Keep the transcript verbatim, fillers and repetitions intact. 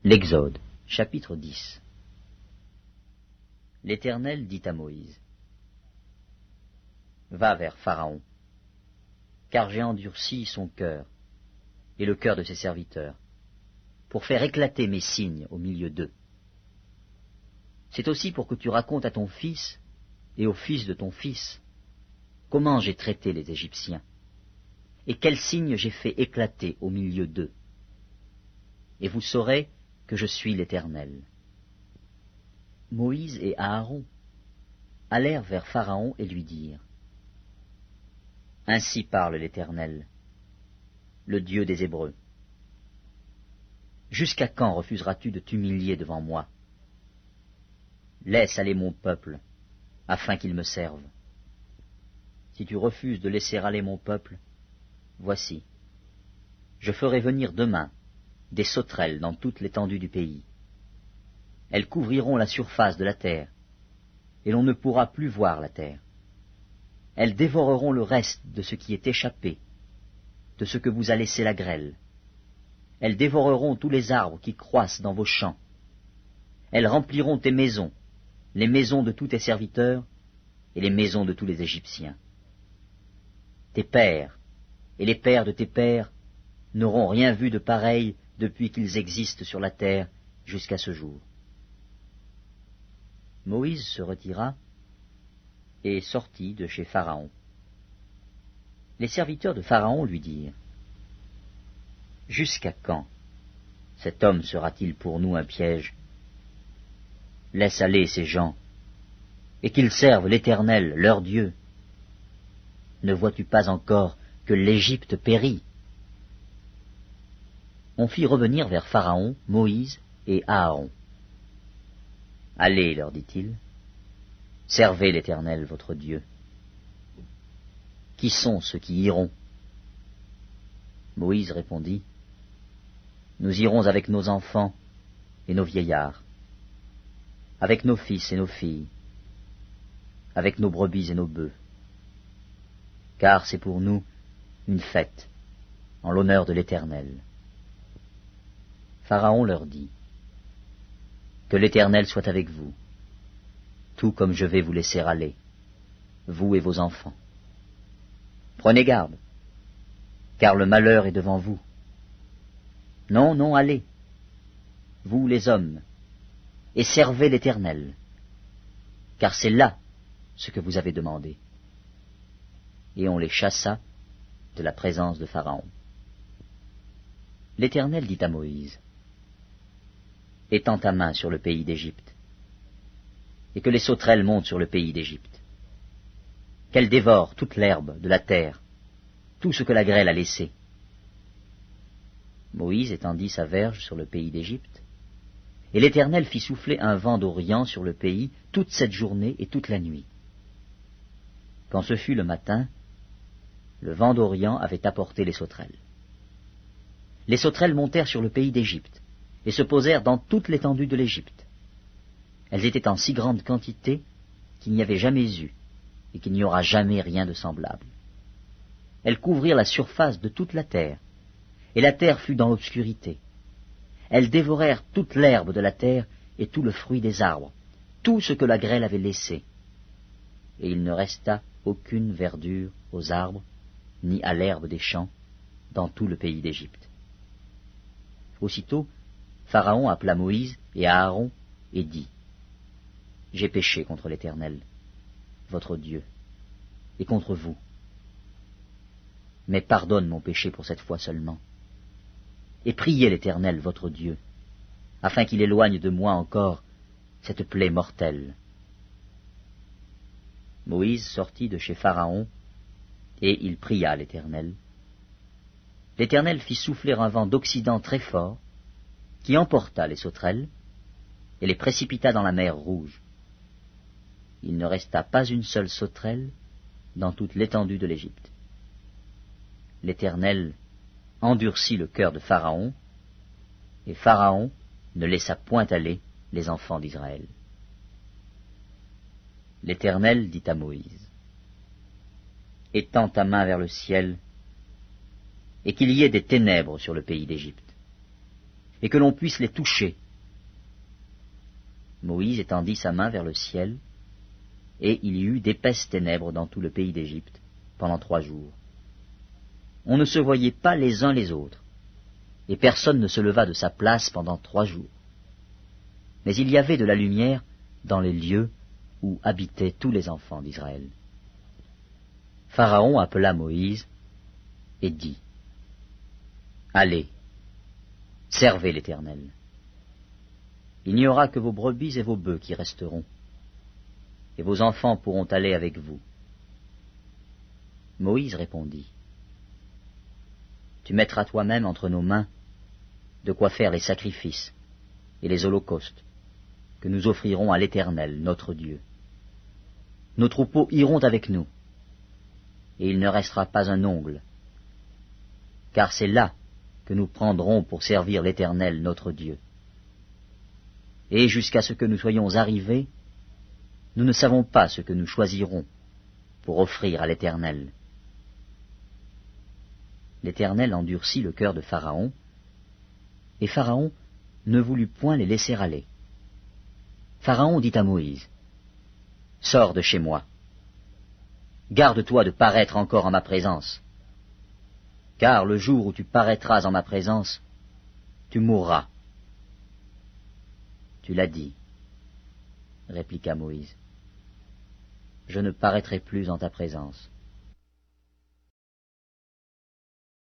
L'Exode, chapitre dix. L'Éternel dit à Moïse, « Va vers Pharaon, car j'ai endurci son cœur et le cœur de ses serviteurs, pour faire éclater mes signes au milieu d'eux. C'est aussi pour que tu racontes à ton fils et au fils de ton fils comment j'ai traité les Égyptiens, et quels signes j'ai fait éclater au milieu d'eux. Et vous saurez que je suis l'Éternel. » Moïse et Aaron allèrent vers Pharaon et lui dirent, « Ainsi parle l'Éternel, le Dieu des Hébreux. Jusqu'à quand refuseras-tu de t'humilier devant moi? Laisse aller mon peuple, afin qu'il me serve. Si tu refuses de laisser aller mon peuple, voici, je ferai venir demain des sauterelles dans toute l'étendue du pays. Elles couvriront la surface de la terre, et l'on ne pourra plus voir la terre. Elles dévoreront le reste de ce qui est échappé, de ce que vous a laissé la grêle. Elles dévoreront tous les arbres qui croissent dans vos champs. Elles rempliront tes maisons, les maisons de tous tes serviteurs, et les maisons de tous les Égyptiens. Tes pères, et les pères de tes pères, n'auront rien vu de pareil depuis qu'ils existent sur la terre jusqu'à ce jour. » Moïse se retira et sortit de chez Pharaon. Les serviteurs de Pharaon lui dirent, « Jusqu'à quand cet homme sera-t-il pour nous un piège? Laisse aller ces gens, et qu'ils servent l'Éternel, leur Dieu. Ne vois-tu pas encore que l'Égypte périt? » On fit revenir vers Pharaon Moïse et Aaron. « Allez, leur dit-il, servez l'Éternel votre Dieu. » « Qui sont ceux qui iront? » Moïse répondit, « Nous irons avec nos enfants et nos vieillards, avec nos fils et nos filles, avec nos brebis et nos bœufs, car c'est pour nous une fête en l'honneur de l'Éternel. » Pharaon leur dit, « Que l'Éternel soit avec vous, tout comme je vais vous laisser aller, vous et vos enfants. Prenez garde, car le malheur est devant vous. Non, non, allez, vous les hommes, et servez l'Éternel, car c'est là ce que vous avez demandé. » Et on les chassa de la présence de Pharaon. L'Éternel dit à Moïse, « Étends ta main sur le pays d'Égypte, et que les sauterelles montent sur le pays d'Égypte, qu'elles dévorent toute l'herbe de la terre, tout ce que la grêle a laissé. » Moïse étendit sa verge sur le pays d'Égypte, et l'Éternel fit souffler un vent d'Orient sur le pays toute cette journée et toute la nuit. Quand ce fut le matin, le vent d'Orient avait apporté les sauterelles. Les sauterelles montèrent sur le pays d'Égypte, et se posèrent dans toute l'étendue de l'Égypte. Elles étaient en si grande quantité qu'il n'y avait jamais eu, et qu'il n'y aura jamais rien de semblable. Elles couvrirent la surface de toute la terre, et la terre fut dans l'obscurité. Elles dévorèrent toute l'herbe de la terre et tout le fruit des arbres, tout ce que la grêle avait laissé. Et il ne resta aucune verdure aux arbres, ni à l'herbe des champs, dans tout le pays d'Égypte. Aussitôt, Pharaon appela Moïse et Aaron et dit, « J'ai péché contre l'Éternel, votre Dieu, et contre vous. Mais pardonne mon péché pour cette fois seulement, et priez l'Éternel, votre Dieu, afin qu'il éloigne de moi encore cette plaie mortelle. » Moïse sortit de chez Pharaon, et il pria l'Éternel. L'Éternel fit souffler un vent d'Occident très fort, qui emporta les sauterelles, et les précipita dans la mer Rouge. Il ne resta pas une seule sauterelle dans toute l'étendue de l'Égypte. L'Éternel endurcit le cœur de Pharaon, et Pharaon ne laissa point aller les enfants d'Israël. L'Éternel dit à Moïse, « Étends ta main vers le ciel, et qu'il y ait des ténèbres sur le pays d'Égypte, et que l'on puisse les toucher. » Moïse étendit sa main vers le ciel, et il y eut d'épaisses ténèbres dans tout le pays d'Égypte pendant trois jours. On ne se voyait pas les uns les autres, et personne ne se leva de sa place pendant trois jours. Mais il y avait de la lumière dans les lieux où habitaient tous les enfants d'Israël. Pharaon appela Moïse et dit, « Allez, servez l'Éternel. Il n'y aura que vos brebis et vos bœufs qui resteront, et vos enfants pourront aller avec vous. » Moïse répondit, « Tu mettras toi-même entre nos mains de quoi faire les sacrifices et les holocaustes que nous offrirons à l'Éternel, notre Dieu. Nos troupeaux iront avec nous, et il ne restera pas un ongle, car c'est là que nous prendrons pour servir l'Éternel, notre Dieu. Et jusqu'à ce que nous soyons arrivés, nous ne savons pas ce que nous choisirons pour offrir à l'Éternel. » L'Éternel endurcit le cœur de Pharaon, et Pharaon ne voulut point les laisser aller. Pharaon dit à Moïse, « Sors de chez moi. Garde-toi de paraître encore en ma présence, car le jour où tu paraîtras en ma présence, tu mourras. » « Tu l'as dit, » répliqua Moïse, « je ne paraîtrai plus en ta présence. »